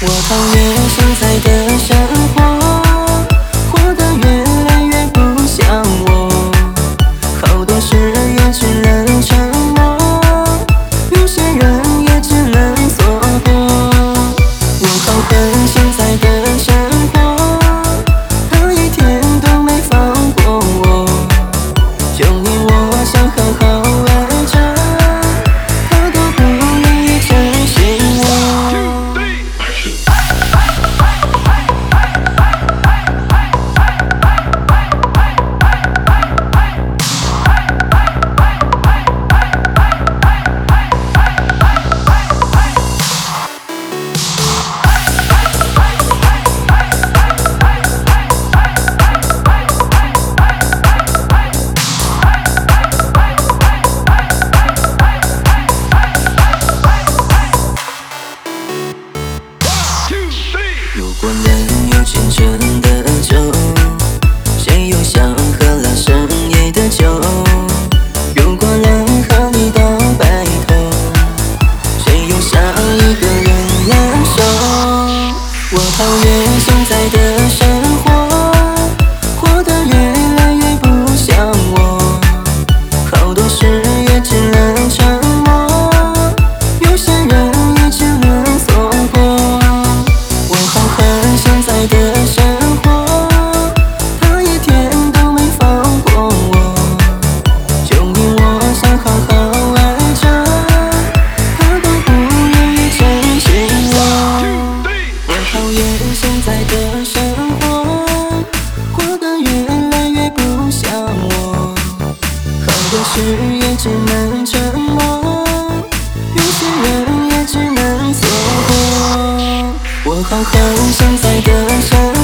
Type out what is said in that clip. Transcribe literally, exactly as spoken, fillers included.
我讨厌现在的生活，活得越来越不像我，好多事也只能沉默，有些人也只能错过。我好恨现在的生活，他一天都没放过我，就你我想好好爱着，他都不愿意珍惜我。如果能有虔诚的酒，谁又想喝了深夜的酒？如果能和你到白头，谁又想一个人难受？我讨厌现在的生活，活得越来越不像我，好多事也只能沉默，有些人也只能错过。我好恨现在的生活，他一天都没放过我，就你我想好好爱着，他都不愿意珍惜我。我讨厌现在的生活，活得越来越不像我，好多事也只能沉默，有些人也只能错过。我好恨现在的生活。